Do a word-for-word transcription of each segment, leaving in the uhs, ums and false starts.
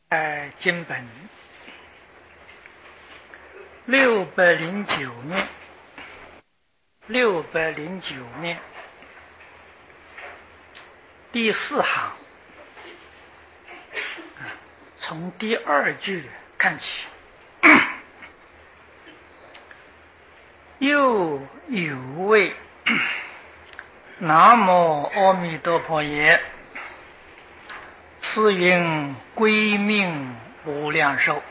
在经本六百零九面，六百零九面第四行，从第二句看起。又有位南无阿弥陀佛也，此云归命无量寿。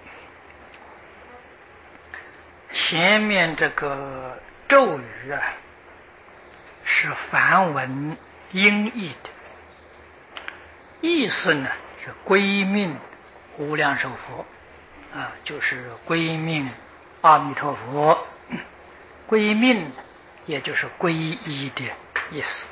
前面这个咒语啊，是梵文音译的，意思呢是归命无量寿佛啊，就是归命阿弥陀佛。归命也就是皈依的意思。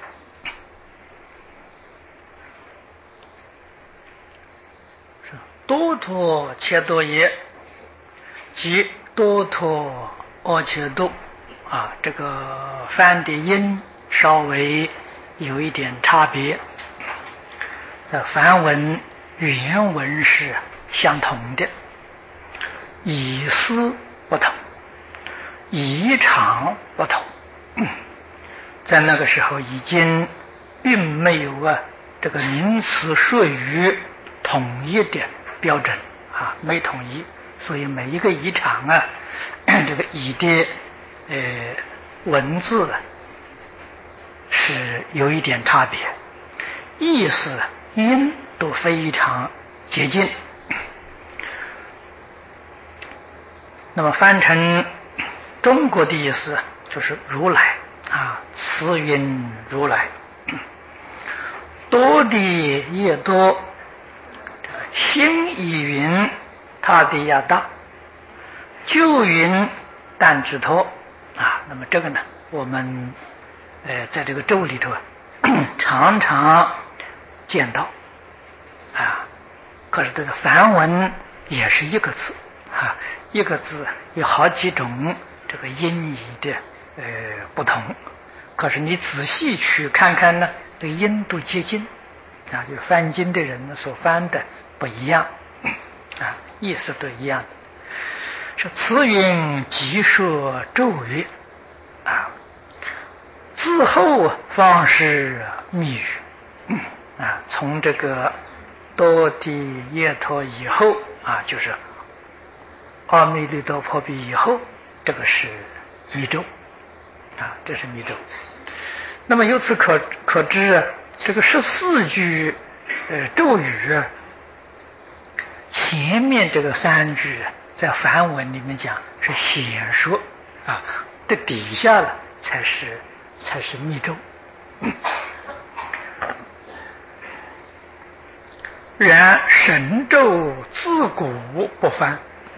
是多陀切多耶即多陀阿切多啊，这个翻的音稍微有一点差别，这梵文原文是相同的，意思不同，仪场不同，在那个时候已经并没有啊这个名词术语统一的标准啊，没统一，所以每一个仪场啊，这个仪的呃文字是有一点差别，意思音都非常接近。那么翻成中国的意思就是如来啊，慈云如来。多的越多，心以云他的要大，就云但知托啊。那么这个呢，我们呃在这个咒里头常常见到啊。可是这个梵文也是一个字啊，一个字有好几种这个音译的呃不同，可是你仔细去看看呢，这个音都接近啊，就翻经的人所翻的不一样啊，意思都一样的。是慈云即说咒语啊，之后方是密语啊，从这个多地耶陀以后啊，就是阿弥陀佛比以后，这个是密咒啊，这是密咒。那么由此可可知啊，这个十四句呃咒语啊，前面这个三句啊，在梵文里面讲是显说啊，这底下了才是才是密咒。然神咒自古不翻，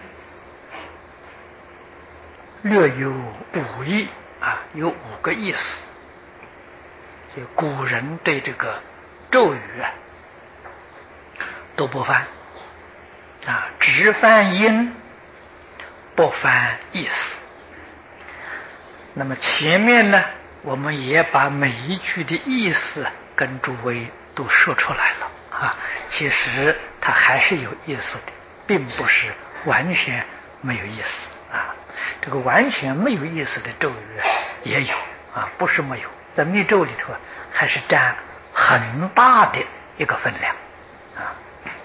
略有五义啊，有五个意思。就古人对这个咒语啊都不翻啊，只翻音，不翻意思。那么前面呢，我们也把每一句的意思跟诸位都说出来了啊。其实它还是有意思的，并不是完全没有意思啊。这个完全没有意思的咒语也有啊，不是没有，在密咒里头还是占很大的一个分量啊。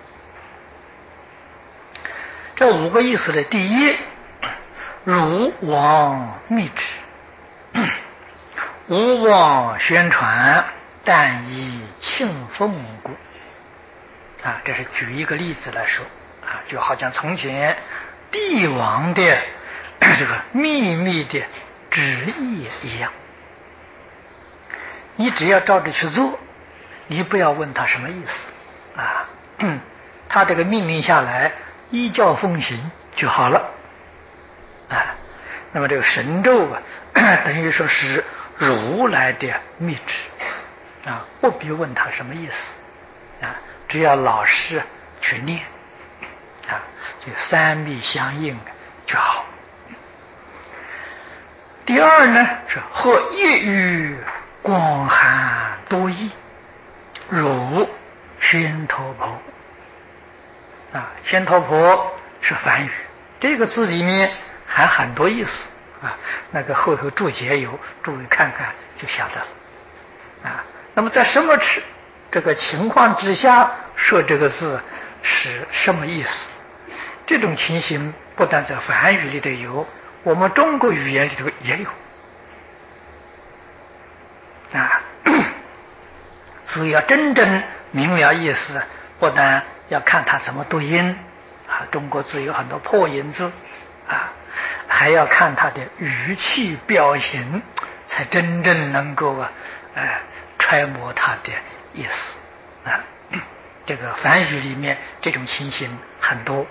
这五个意思的第一，汝往密旨，吾往宣传，但以庆奉故啊。这是举一个例子来说啊，就好像从前帝王的这个秘密的旨意一样，你只要照着去做，你不要问他什么意思啊，他这个命令下来依教奉行就好了啊。那么这个神咒啊，等于说是如来的密旨啊，不必问他什么意思啊，只要老实去念啊，就三密相应就好。第二呢，是或一语广含多义，如宣陀婆啊，仙陀婆是梵语，这个字里面含很多意思啊。那个后头注解有，诸位看看就晓得了啊。那么在什么这个情况之下说这个字是什么意思？这种情形不但在梵语里头有，我们中国语言里头也有啊。所以要真正明了意思，不但要看它怎么读音啊，中国字有很多破音字啊，还要看它的语气表情，才真正能够啊，呃，揣摩它的意思啊。这个梵语里面这种情形很多。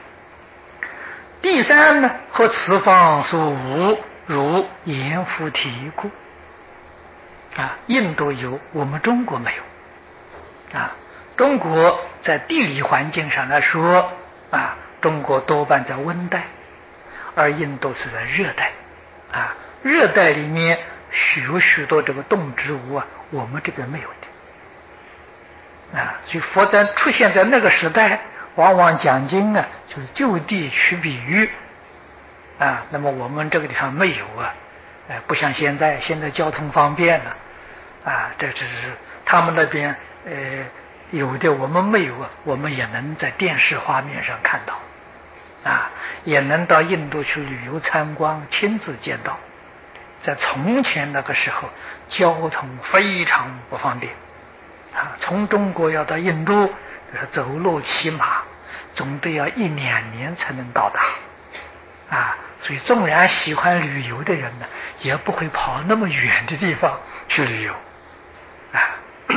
第三呢，和此方所无，如阎浮提故啊，印度有，我们中国没有啊。中国在地理环境上来说啊，中国多半在温带，而印度是在热带啊。热带里面有许多这个动植物啊，我们这边没有的啊。所以佛在出现在那个时代，往往讲经啊，就是就地取比喻啊。那么我们这个地方没有啊，哎，不像现在，现在交通方便了啊，这只是他们那边呃有的我们没有啊，我们也能在电视画面上看到啊，也能到印度去旅游参观，亲自见到。在从前那个时候，交通非常不方便啊，从中国要到印度，就是走路骑马，总得要一两年才能到达啊。所以纵然喜欢旅游的人呢，也不会跑那么远的地方去旅游啊。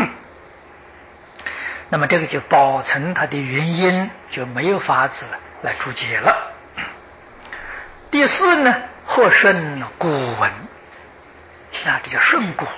那么这个就保存它的原因，就没有法子来注解了。第四呢，或顺古文啊，这叫顺古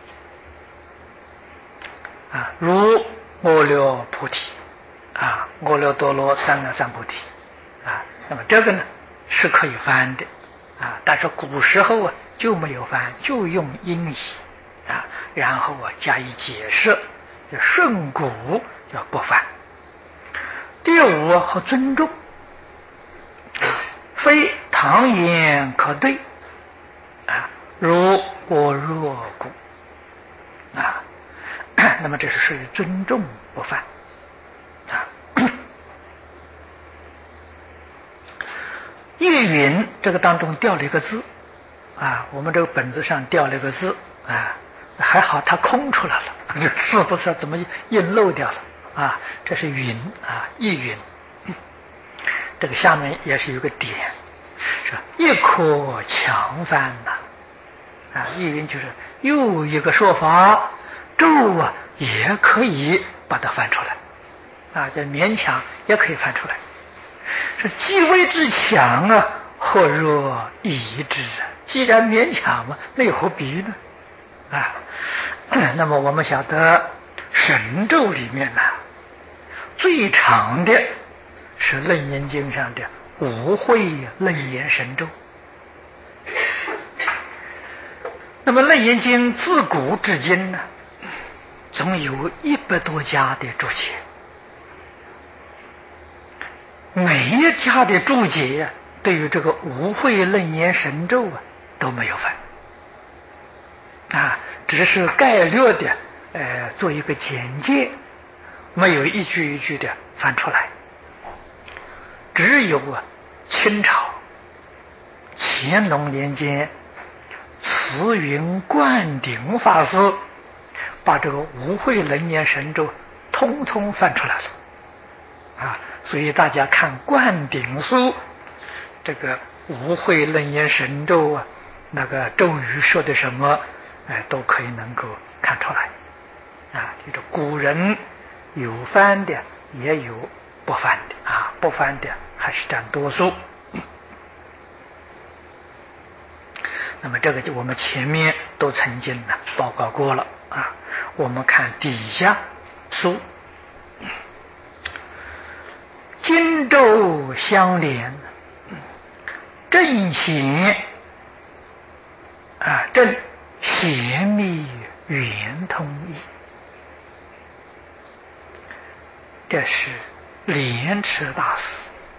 啊，如阿耨菩提啊，阿耨多罗三藐三菩提啊。那么这个呢是可以翻的啊，但是古时候啊就没有翻，就用音译啊，然后啊加以解释，叫顺古，叫不翻。第五啊，和尊重，非唐言可对啊，如我若故啊。那么这是属于尊重不犯啊。叶云这个当中掉了一个字啊，我们这个本子上掉了一个字啊，还好它空出来了，这字不知道怎么印漏掉了啊。这是云啊，叶云，这个下面也是有个点，是一可强翻呐啊。叶云就是又一个说法，咒啊也可以把它翻出来啊，这勉强也可以翻出来。是既为之强啊，何若已之啊？既然勉强嘛，那又何必呢？啊，那么我们晓得神咒里面呢、啊，最长的是《楞严经》上的无会楞严神咒。那么《楞严经》自古至今呢，总有一百多家的注解。每一家的注解啊，对于这个无会楞严神咒啊都没有翻啊，只是概略的呃做一个简介，没有一句一句的翻出来。只有啊清朝乾隆年间慈云灌顶法师把这个无会楞严神咒通通翻出来了啊。所以大家看灌顶书，这个无会楞严神咒啊，那个咒语说的什么，哎，都可以能够看出来啊。就是古人有翻的，也有不翻的啊，不翻的还是占多数。那么这个就我们前面都曾经呢报告过了啊。我们看底下书。经咒相连，正显啊，正显密圆通义，这是莲池大师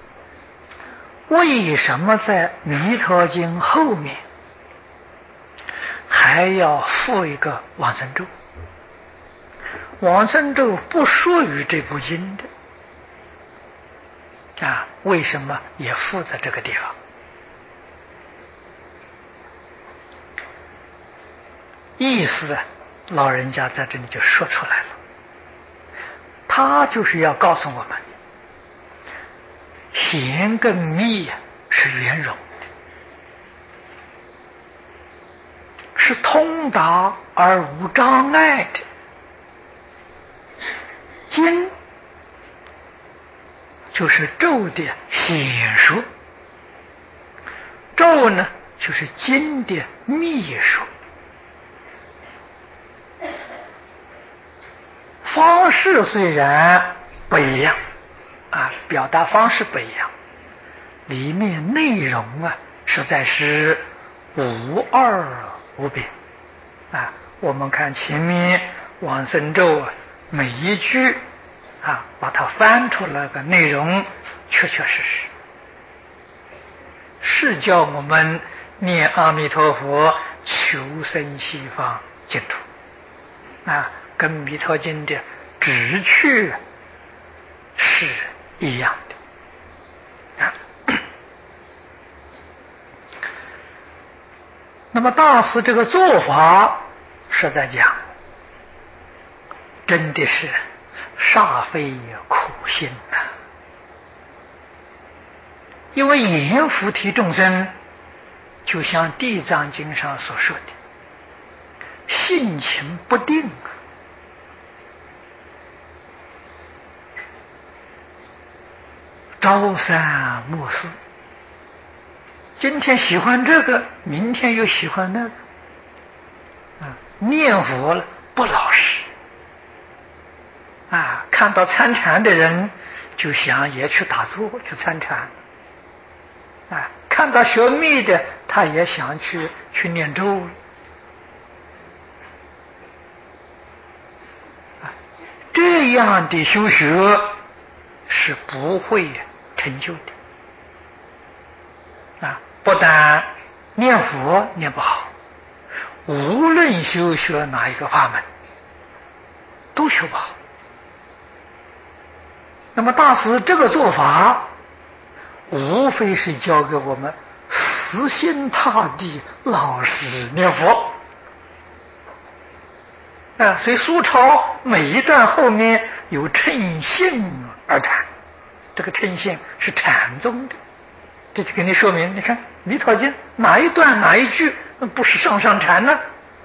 为什么在《弥陀经》后面还要附一个往生咒？往生咒不属于这部经的啊，为什么也附在这个地方？意思老人家在这里就说出来了，他就是要告诉我们，贤跟密是圆融的，是通达而无障碍的。经就是咒的显说，咒呢就是经的密说，方式虽然不一样啊，表达方式不一样，里面内容啊实在是无二无别啊。我们看前面往生咒啊，每一句啊，把它翻出来的内容，确确实实是叫我们念阿弥陀佛求生西方净土啊，跟弥陀经的旨趣是一样的啊。那么大师这个做法是在讲，真的是煞费苦心呐、啊！因为阎浮提众生，就像《地藏经》上所说的，性情不定啊，朝三暮四，今天喜欢这个，明天又喜欢那个啊，念佛了不老实啊，看到参禅的人就想也去打坐去参禅啊，看到学密的他也想去去念咒啊，这样的修学是不会成就的啊！不但念佛念不好，无论修学哪一个法门都修不好。那么大师这个做法，无非是教给我们死心塌地老实念佛啊。所以苏超每一段后面有称性而禅，这个称性是禅宗的，这就给你说明，你看弥陀经哪一段哪一句不是上上禅呢？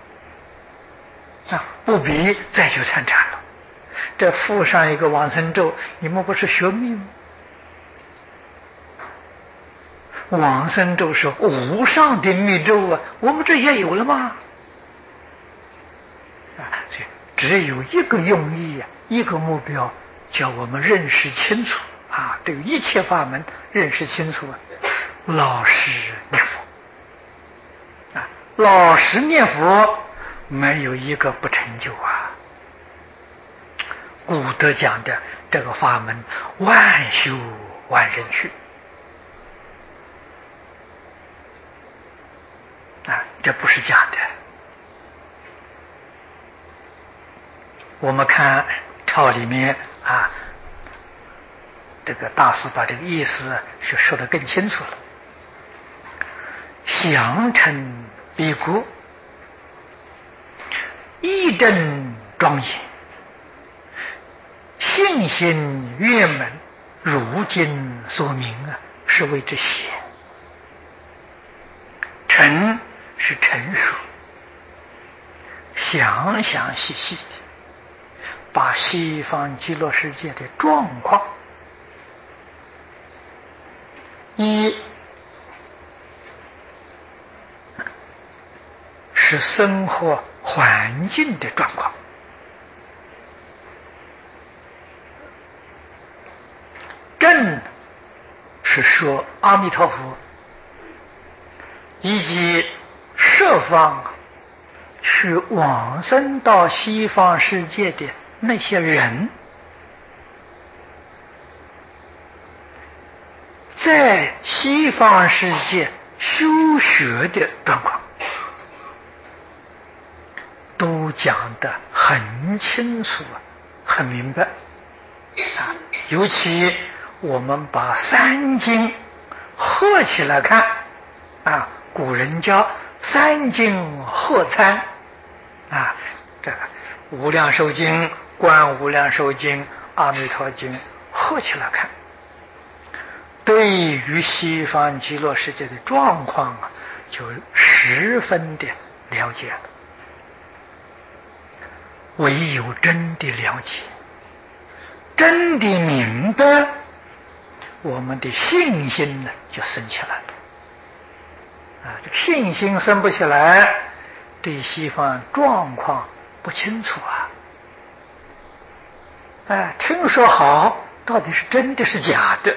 啊，不必再去参禅了。这附上一个往生咒，你们不是学密吗？往生咒是无上的密咒啊，我们这也有了吗？啊，所以只有一个用意啊，一个目标，叫我们认识清楚啊，对一切法门认识清楚啊，老实念佛啊，老实念佛没有一个不成就啊。古德讲的这个法门，万修万人去啊，这不是假的。我们看抄里面啊，这个大师把这个意思是说得更清楚了。详称彼国，义正庄严，信心圆满，如今所明啊，是谓之显。成是成熟，详详细细的把西方极乐世界的状况，一是生活环境的状况，正是说阿弥陀佛以及设方去往生到西方世界的那些人， 在西方世界修学的状况，都讲得很清楚、很明白啊。尤其我们把三经合起来看啊，古人叫三经合参啊，这个无量寿经、观无量寿经、阿弥陀经合起来看，对于西方极乐世界的状况啊，就十分的了解了。唯有真的了解，真的明白，我们的信心呢就生起来了。啊，这个信心生不起来，对西方状况不清楚啊。哎，听说好，到底是真的是假的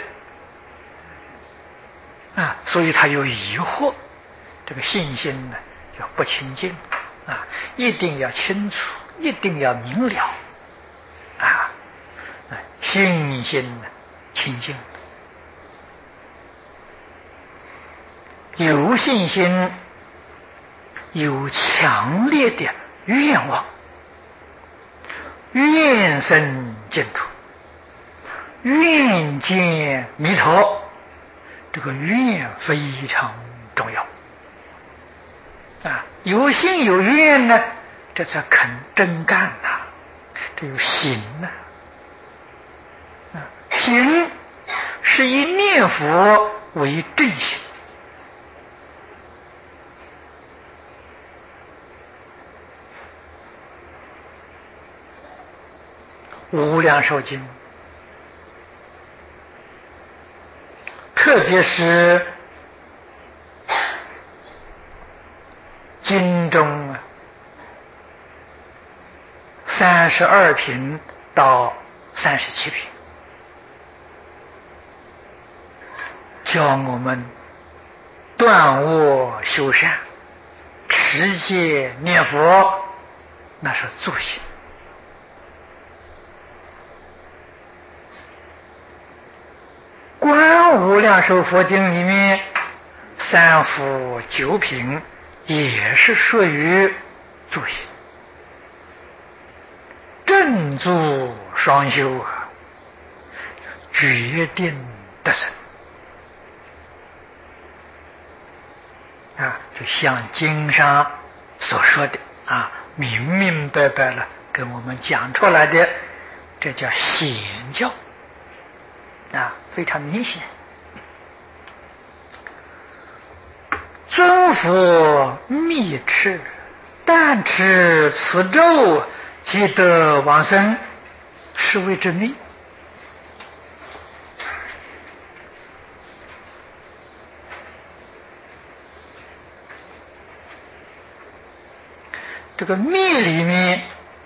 啊？所以他有疑惑，这个信心呢就不清净啊，一定要清楚，一定要明了啊，信心呢清净。有信心，有强烈的愿望，愿生净土，愿见弥陀，这个愿非常重要啊！有心有愿呢，这才肯真干呐、啊，这有行呐、啊。啊，行是以念佛为正行。无量寿经，特别是经中啊三十二品到三十七品，教我们断恶修善、持戒念佛，那是助行。观无量寿佛经里面三福九品也是属于助行，正助双修啊，决定得生啊，就像经上所说的啊，明明白白了跟我们讲出来的，这叫显教啊，非常明显。尊佛密持，但持此咒，即得往生，是谓之密。这个密里面，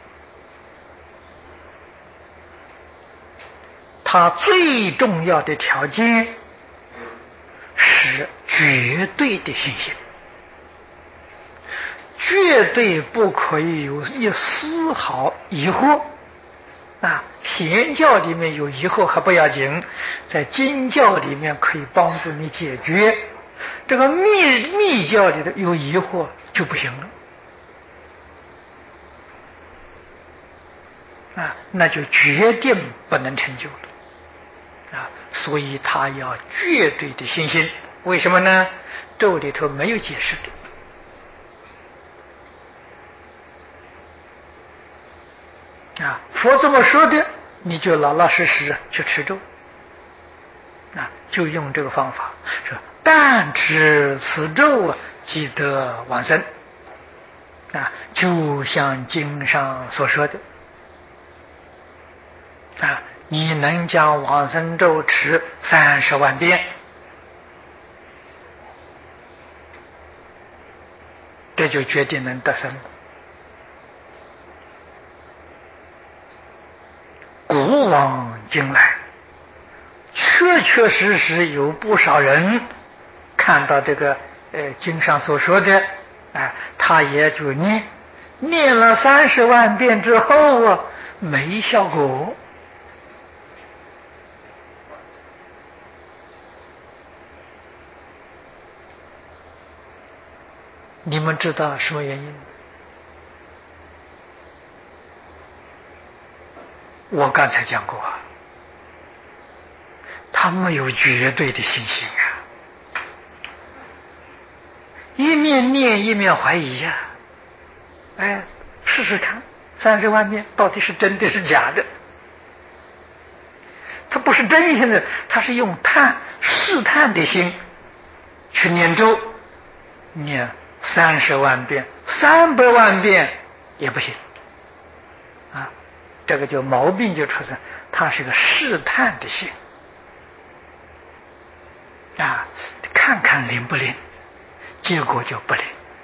它最重要的条件是绝对的信心，绝对不可以有一丝毫疑惑啊！显教里面有疑惑还不要紧，在经教里面可以帮助你解决。这个密密教里的有疑惑就不行了啊，那就决定不能成就了啊！所以他要绝对的信心。为什么呢？咒里头没有解释的啊，佛这么说的，你就老老实实去持咒啊，就用这个方法说，但持此咒啊，即得往生啊，就像经上所说的啊，你能将往生咒持三十万遍，这就决定能得生。古往今来，确确实实有不少人看到这个呃经上所说的，啊、呃，他也就念念了三十万遍之后啊，没效果。 你们知道什么原因？我刚才讲过啊，他没有绝对的信心啊，一面念一面怀疑呀、啊。哎，试试看，三十万遍到底是真的是假的？他不是真心的，他是用探试探的心去念咒，念三十万遍、三百万遍也不行啊！这个就毛病就出现，他是个试探的心啊，看看灵不灵，结果就不灵。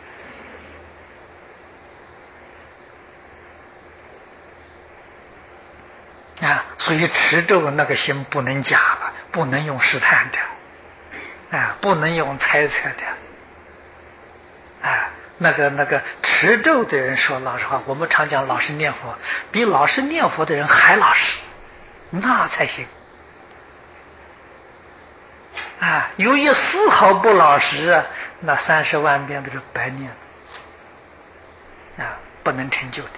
啊，所以持咒那个心不能假了，不能用试探的，啊，不能用猜测的，啊，那个那个持咒的人说老实话，我们常讲老实念佛，比老实念佛的人还老实，那才行。啊，由于丝毫不老实啊，那三十万遍都是白念了，啊，不能成就的。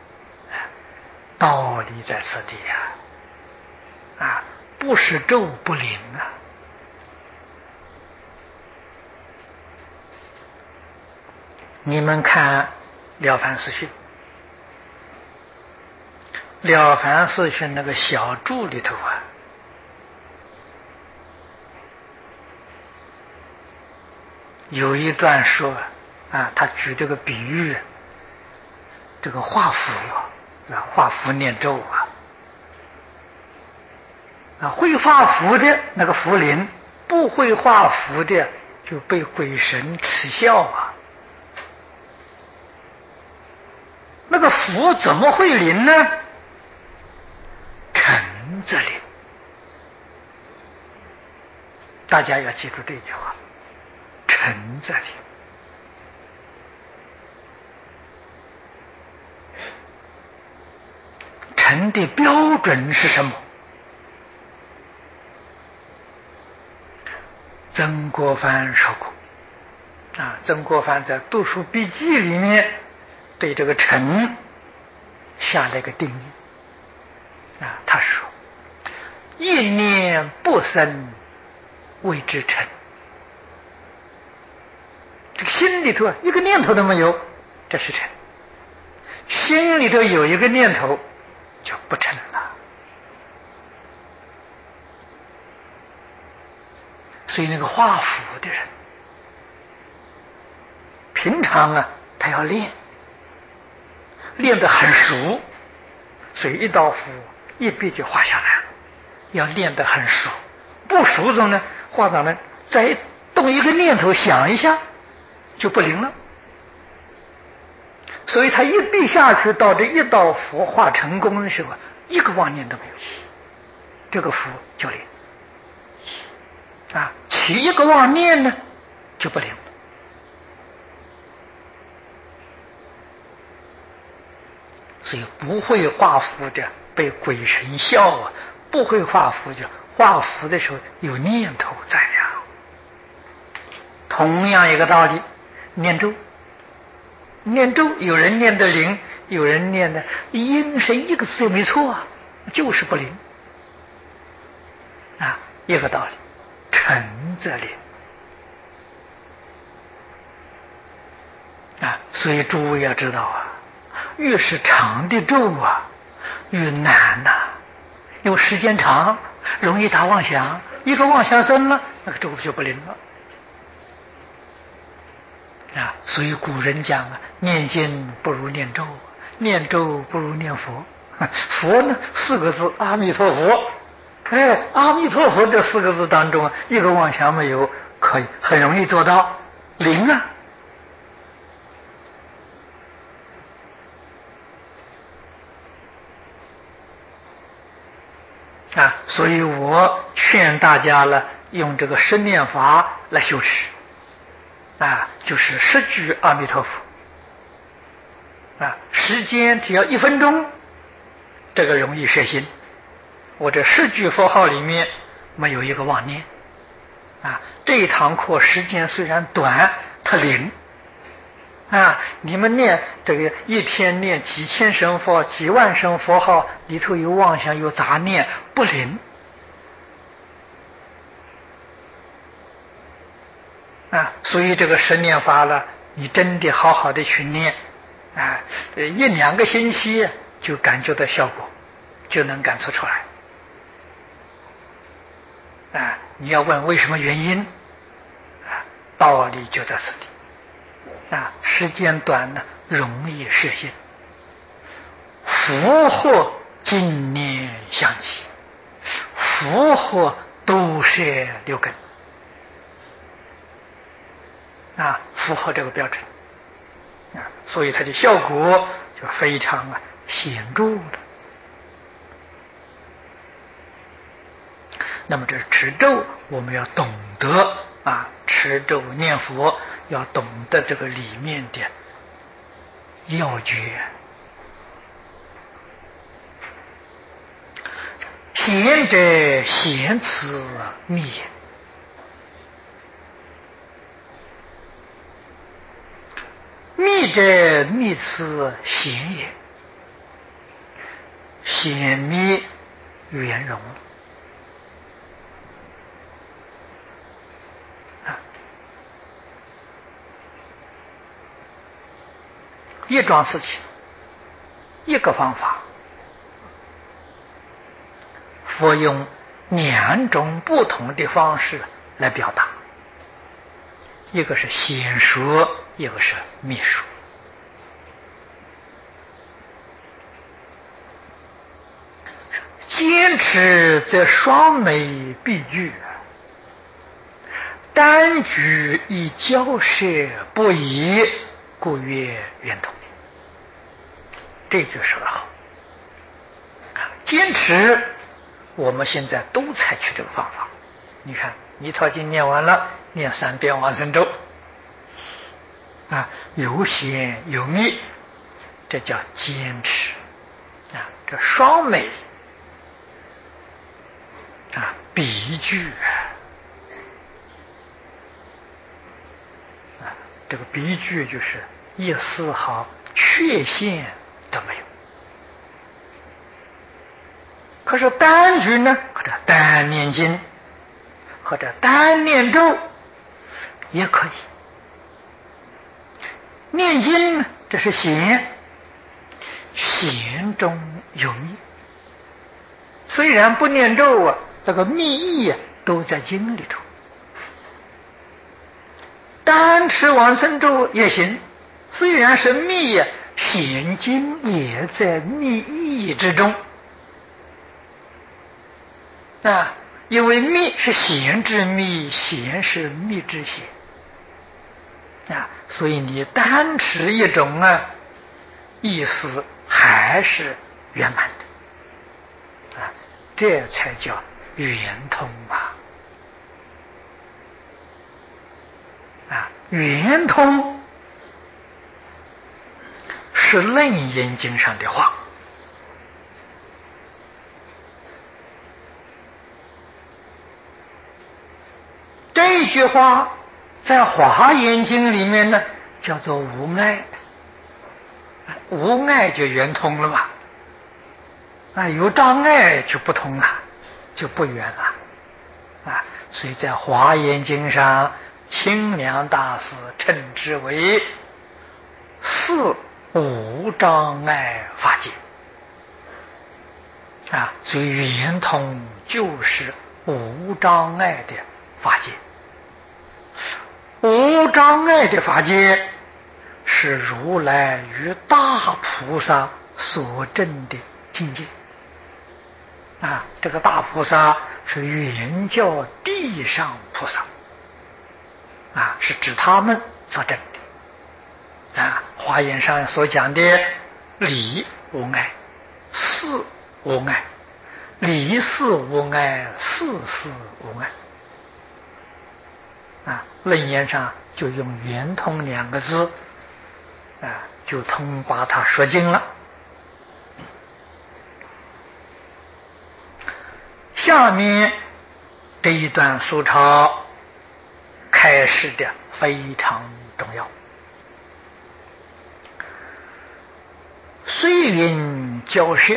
道理在此地呀、啊，啊，不是咒不灵啊。你们看《了凡四训》，《了凡四训》那个小注里头啊，有一段说啊，他举这个比喻，这个画符啊。啊，画符念咒啊，啊，会画符的那个符灵，不会画符的就被鬼神耻笑啊。那个符怎么会灵呢？诚则灵。大家要记住这句话，诚则灵。诚的标准是什么？曾国藩说过啊，曾国藩在读书笔记里面对这个诚下了一个定义啊，他说：一念不生谓之诚。这个心里头一个念头都没有，这是诚；心里头有一个念头就不成了。所以那个画符的人，平常啊他要练，练得很熟，所以一道符一笔就画下来了，要练得很熟。不熟中呢，画长呢再动一个念头想一下就不灵了。所以他一笔下去，到这一道符画成功的时候，一个妄念都没有，这个符就灵啊。起一个妄念呢，就不灵了。所以不会画符的被鬼神笑啊，不会画符的画符的时候有念头在呀。同样一个道理，念咒。念咒有人念得灵，有人念的阴神一个字也没错啊，就是不灵啊，一个道理，诚则灵啊。所以诸位要知道啊，越是长的咒啊越难呐、啊，因为时间长容易打妄想，一个妄想生了，那个咒就不灵了啊。所以古人讲啊，念经不如念咒，念咒不如念佛。佛呢四个字阿弥陀佛，哎，阿弥陀佛这四个字当中一个妄想没有，可以很容易做到灵啊。啊，所以我劝大家呢，用这个十念法来修持啊，就是十句阿弥陀佛啊，时间只要一分钟，这个容易摄心。我这十句佛号里面没有一个妄念啊。这一堂课时间虽然短，它灵啊，你们念这个一天念几千声佛、几万声佛号，里头有妄想、有杂念，不灵啊。所以这个十念法了，你真的好好的去念啊，一两个星期就感觉到效果，就能感受出来啊。你要问为什么原因啊，道理就在这里。啊，时间短呢，容易实现。福祸经念相继，福祸都是六根啊，符合这个标准啊，所以它的效果就非常啊显著的。那么这持咒，我们要懂得啊，持咒念佛。要懂得这个里面的要诀。贤者贤辞密也，密者密辞贤也，显密圆融。一桩事情，一个方法，佛用两种不同的方式来表达，一个是显说，一个是密说。坚持则双美必具，单举以交涉不宜，故曰圆通。这句说得好，坚持，我们现在都采取这个方法。你看，弥陀经念完了，念三遍往生咒，啊，有显有密，这叫坚持啊，这双美啊，比句啊，这个比句就是一丝毫缺陷都没有。可是单句呢，或者单念经，或者单念咒也可以。念经呢，这是显，显中有密。虽然不念咒啊，这个密意啊都在经里头。单持往生咒也行，虽然是密呀，显经也在密意之中啊。因为密是显之密，显是密之显啊，所以你单持一种啊，意思还是圆满的啊，这才叫圆通啊！啊，圆通是楞严经上的话。这句话在《华严经》里面呢，叫做无碍，无碍就圆通了嘛。啊，有障碍就不通了，就不圆了啊。所以在《华严经》上，清凉大师称之为四无障碍法界啊。所以圆通就是无障碍的法界。无障碍的法界是如来与大菩萨所证的境界啊！这个大菩萨是原教地上菩萨啊，是指他们所证的啊。华严上所讲的理无碍，事无碍，理事无碍，事事无碍。啊，楞严上就用圆通两个字，啊，就通把它说尽了。下面这一段书抄开示的非常重要， 岁云交涉，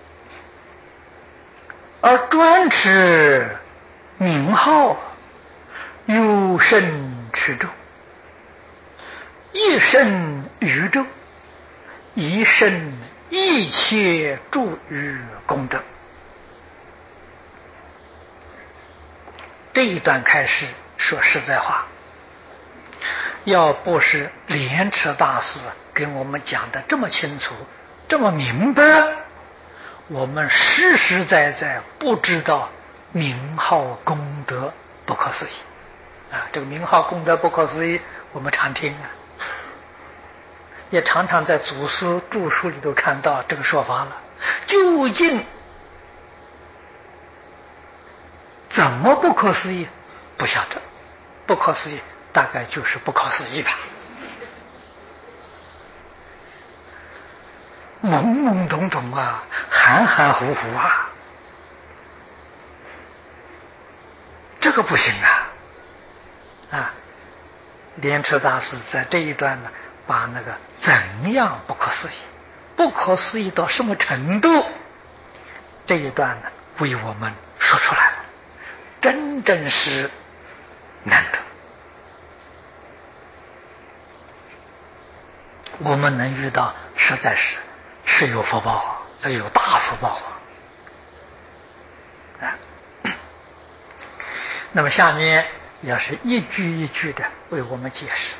而专持名号，有甚持咒，一生宇宙，一生一切诸于功德。这一段开始说实在话，要不是莲池大师跟我们讲的这么清楚，这么明白，我们实实在在不知道名号功德不可思议啊！这个名号功德不可思议，我们常听啊，也常常在祖师著书里头看到这个说法了。究竟怎么不可思议？不晓得，不可思议大概就是不可思议吧，懵懵懂懂啊，含含糊糊啊，这个不行啊！啊，莲池大师在这一段呢，把那个怎样不可思议，不可思议到什么程度，这一段呢，为我们说出来了，真正是难得。我们能遇到，实在是是有福报啊，这有大福报啊！啊，那么下面要是一句一句的为我们解释。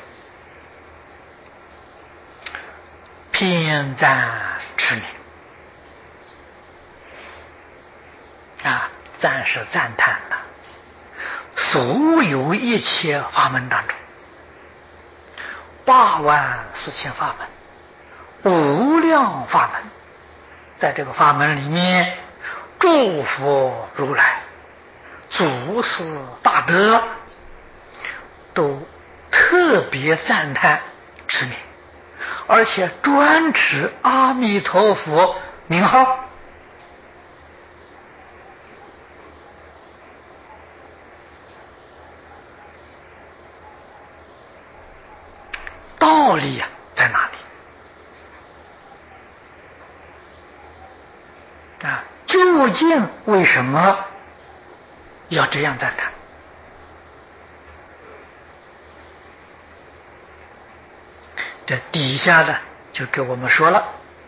偏赞持名啊，赞是赞叹的，所有一切法门当中，八万四千法门，无量法门，在这个法门里面，诸佛如来、祖师大德都特别赞叹持名，而且专持阿弥陀佛名号。道理啊在哪里啊？究竟为什么要这样赞叹？这底下呢就给我们说了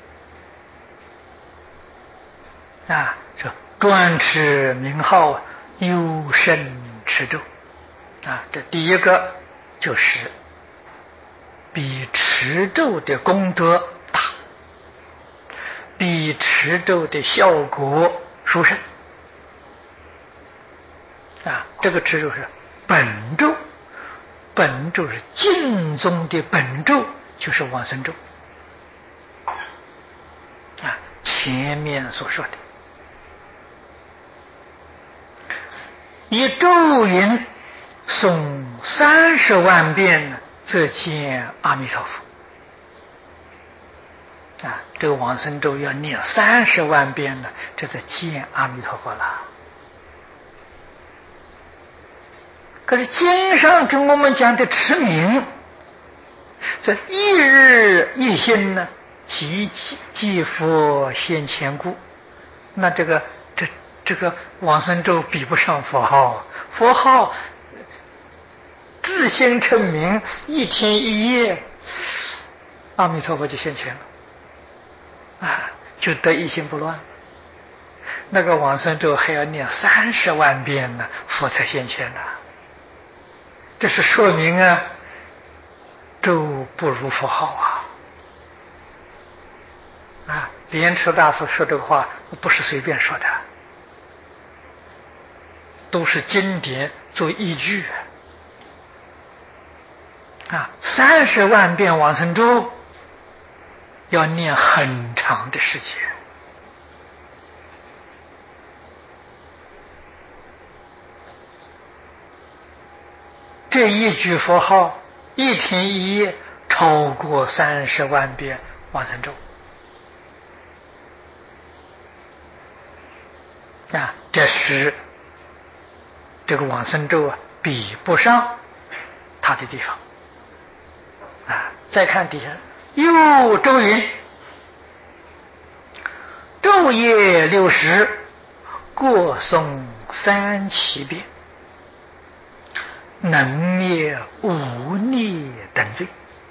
啊，说专持名号，有甚持咒啊。这第一个就是比持咒的功德大，比持咒的效果殊胜啊！这个持咒是本咒，本咒是净宗的本咒，就是往生咒啊。前面所说的，以咒云诵三十万遍，则见阿弥陀佛啊！这个往生咒要念三十万遍呢，这就见阿弥陀佛了。可是经上跟我们讲的持名，这一日一心呢，即即佛现前故。那这个这这个往生咒比不上佛号，佛号自心称名，一天一夜，阿弥陀佛就现前了，啊，就得一心不乱。那个往生咒还要念三十万遍呢，佛才现前呢。这是说明啊，咒不如佛号啊！啊，莲池大师说这个话不是随便说的，都是经典做依据啊。三十万遍往生咒要念很长的时间。这一句佛号一天一夜超过三十万遍往生咒啊，这是这个往生咒啊比不上它的地方啊。再看底下又咒云昼夜六时，各诵三七遍，能灭无逆等罪。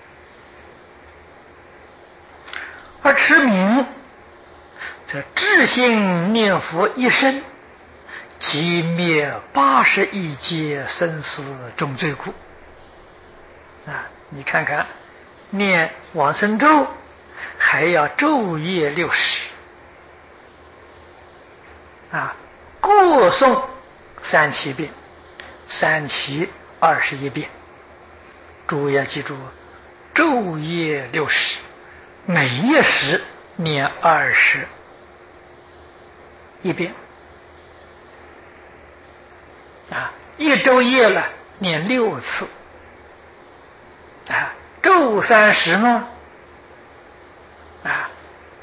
而持名则至心念佛一生，即灭八十一劫生死重罪苦。啊，你看看，念往生咒还要昼夜六时，啊，各诵三七遍，三七二十一遍。诸位要记住，昼夜六时，每一时念二十一遍，啊，一周夜了念六次，啊，周三十呢，啊，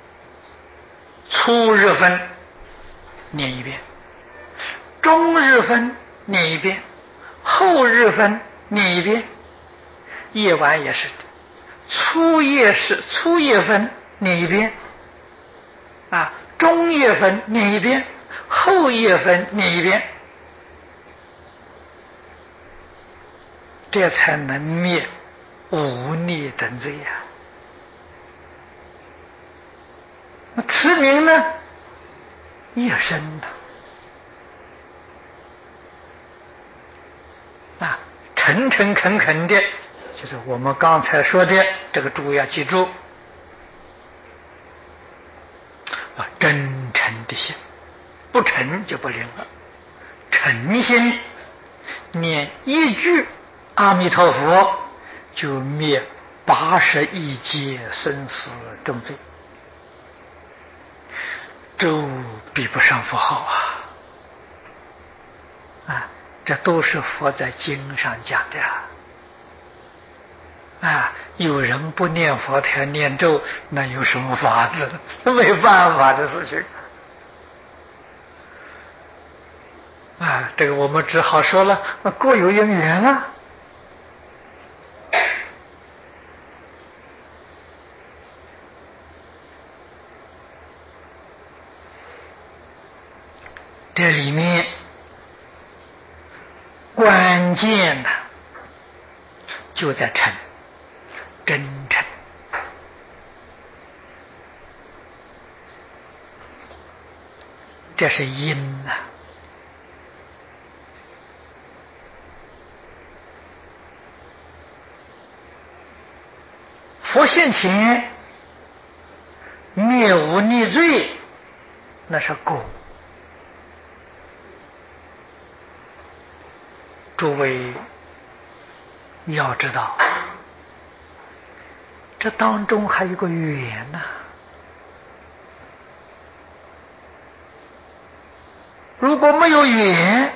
初日分念一遍，中日分念一遍，后日分念一遍，夜晚也是的，初夜是初夜分念一遍，啊，中夜分念一遍，后夜分念一遍，这才能灭无逆等罪呀。那持名呢，一生的啊，诚诚恳恳的，就是我们刚才说的这个，诸位要记住啊，真诚的心，不诚就不灵了。诚心念一句阿弥陀佛，就灭八十一劫生死重罪，都比不上佛号啊！啊，这都是佛在经上讲的啊！啊，有人不念佛，他念咒，那有什么法子？没办法的事情啊！这个我们只好说了，各有因缘了。这里面关键呢，就在诚，真诚。这是因呐、啊。佛现前灭无逆罪，那是果。诸位要知道，这当中还有个缘呐、啊。如果没有缘，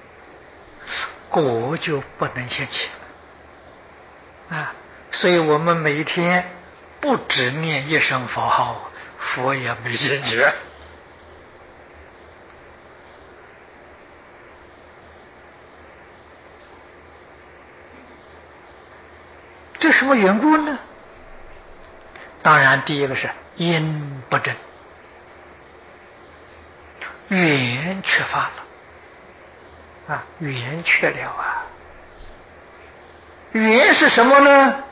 果就不能现前啊。所以我们每天不只念一声佛号，佛也没现前。这什么缘故呢？当然，第一个是因不正，缘缺乏了啊，缘缺了啊。缘是什么呢？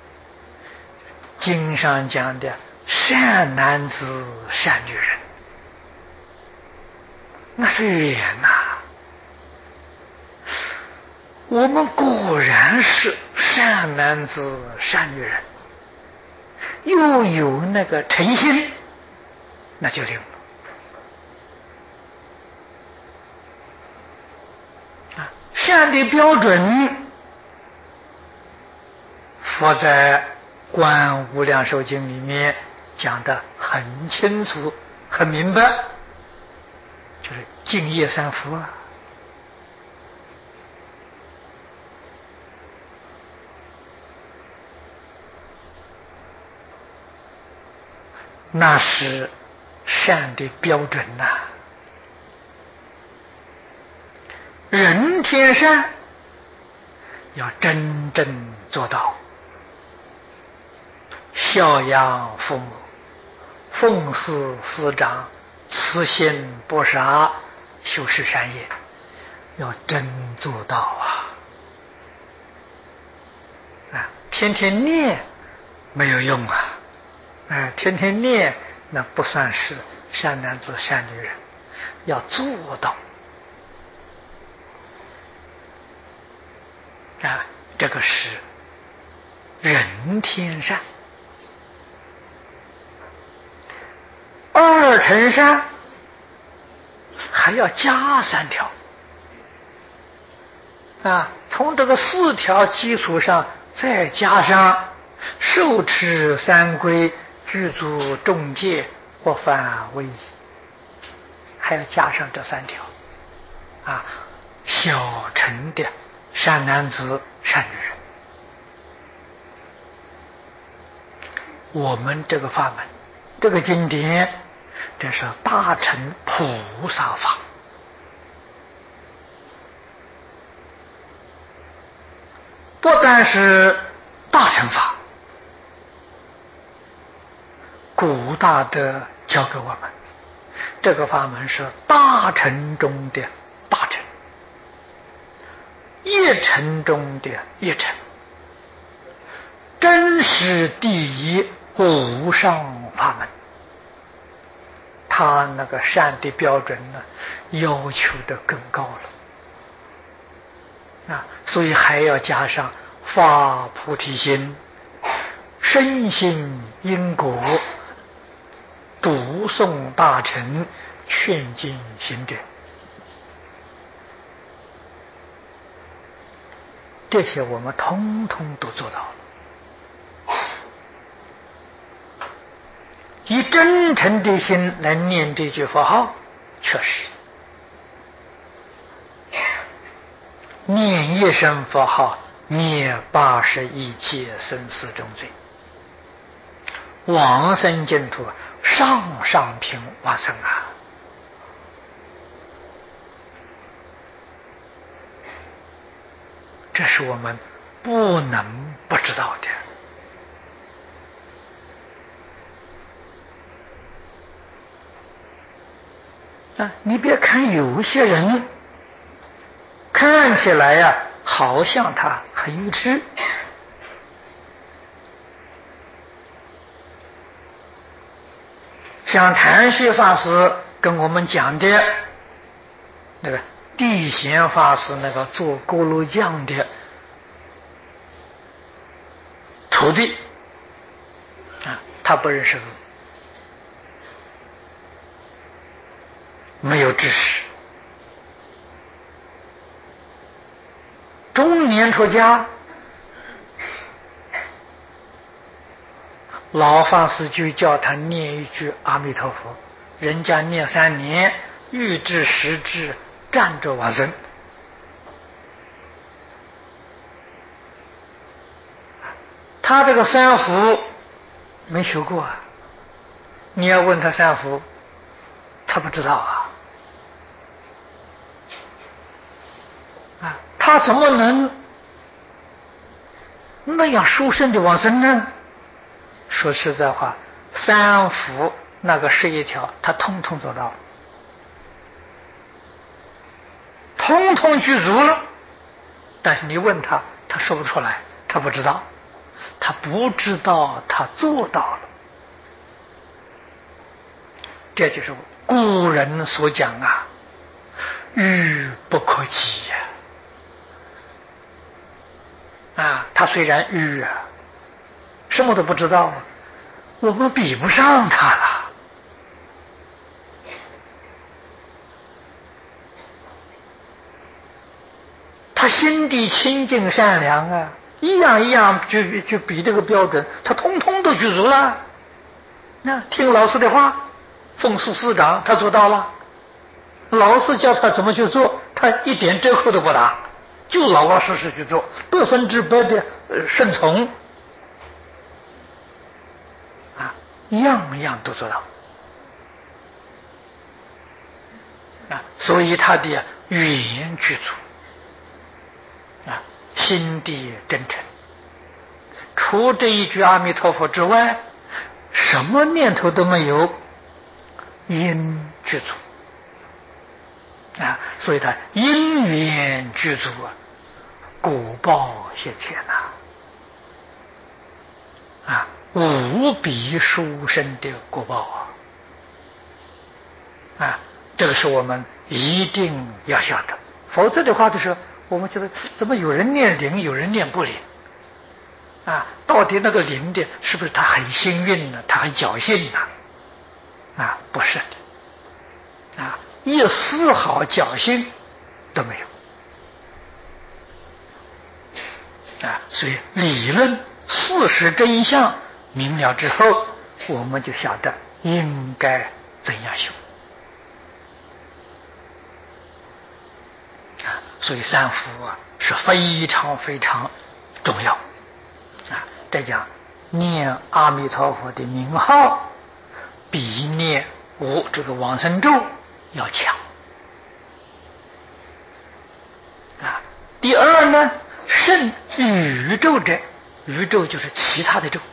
经上讲的善男子、善女人，那是缘呐、啊。我们果然是善男子、善女人，又有那个诚心，那就灵了啊！善的标准，佛在《观无量寿经》里面讲得很清楚、很明白，就是敬业三福啊。那是善的标准呐、啊。人天善要真正做到孝养父母，奉事师长， 慈心不杀，修持善业，要真做到啊！啊，天天念没有用啊！哎，天天念那不算是善男子善女人，要做到啊！这个是人天善，二乘善还要加三条啊！从这个四条基础上再加上受持三规，具足众戒，不犯威仪，还要加上这三条啊！小乘的善男子善女人，我们这个法门，这个经典，这是大乘菩萨法，不但是大乘法，古大德教给我们，这个法门是大乘中的大乘，一乘中的一乘，真实第一无上法门。他那个善的标准呢，要求的更高了啊，所以还要加上发菩提心、深信因果、读诵大乘、劝进行者，这些我们通通都做到了。以真诚的心来念这句佛号，确实念一声佛号，灭八十一切生死重罪，往生净土，上上品往生啊！这是我们不能不知道的。啊，你别看有些人看起来呀、啊，好像他很愚痴，像谭旭法师跟我们讲的那个地贤法师那个做锅炉匠的徒弟啊，他不认识字，没有知识，中年出家，老法师就叫他念一句阿弥陀佛，人家念三年，欲知时至，站着往生。他这个三福没学过啊，你要问他三福，他不知道啊。啊，他怎么能那样殊胜的往生呢？说实在话，三福那个十一条，他通通做到了，通通具足了。但是你问他，他说不出来，他不知道，他不知道他做到了。这就是古人所讲啊，愚不可及呀！啊，他虽然愚啊，什么都不知道，我们比不上他了。他心地清净善良啊，一样一样就就比这个标准，他通通都具足了。那听老师的话，奉事师长，他做到了。老师教他怎么去做，他一点折扣都不打，就老老实实去做，百分之百的呃顺从啊，样样都做到啊，所以他的语言具足啊，心地真诚，除这一句阿弥陀佛之外，什么念头都没有，因具足啊，所以他因缘具足啊，果报现前呐啊，无比殊胜的果报啊啊，这个是我们一定要晓得，否则的话就是我们觉得怎么有人念灵，有人念不灵啊？到底那个灵的是不是他很幸运呢？他很侥幸呢？啊，不是的，啊，一丝毫侥幸都没有啊。所以理论事实真相明了之后，我们就晓得应该怎样修啊。所以三福啊是非常非常重要啊。再讲念阿弥陀佛的名号，比念我这个往生咒要强啊。第二呢，胜宇宙者，宇宙就是其他的咒。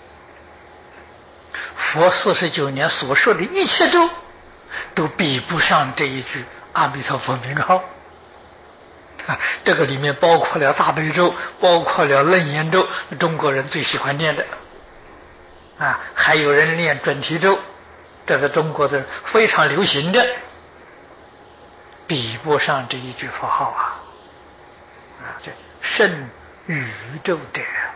佛四十九年所说的一切咒，都比不上这一句阿弥陀佛名号啊。这个里面包括了大悲咒，包括了楞严咒，中国人最喜欢念的啊，还有人念准提咒，这是中国的非常流行的，比不上这一句佛号啊啊！这胜宇宙者。